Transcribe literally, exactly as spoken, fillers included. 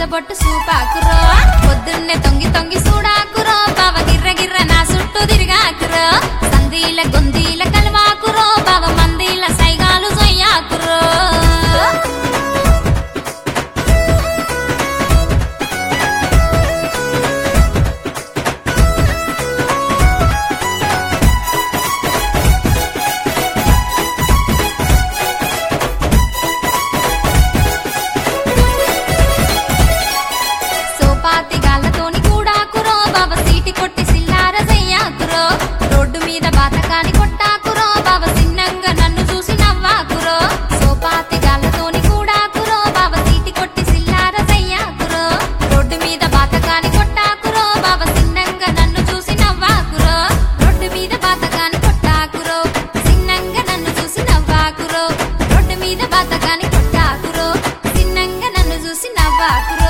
బొట్టు సూపాకురో పొద్దున్నే తొంగి తొంగి చూడాకురో బావ గిర్ర గిర్ర నా చుట్టూ తిరిగాకురో సందీల గొందీల కలవాకురో బావ మందీల సైగాలు జొయ్యాకురో కొట్టి సిల్లార జయ్యాకురో రోడ్డు మీద బాతకాని కొట్టాకురో బావ సిన్నంగా నన్ను చూసి నవ్వాకురో సోపాతి గాళ్ళతోని కూడాకురో బావ సీటి కొట్టి సిల్లార జయ్యాకురో రోడ్డు మీద బాతకాని కొట్టాకురో బావ సిన్నంగా నన్ను చూసి నవ్వాకురో రోడ్డు మీద బాతకాని కొట్టాకురో సిన్నంగా నన్ను చూసి నవ్వాకురో రోడ్డు మీద బాతకాని కొట్టాకురో సిన్నంగా నన్ను చూసి నవ్వాకురో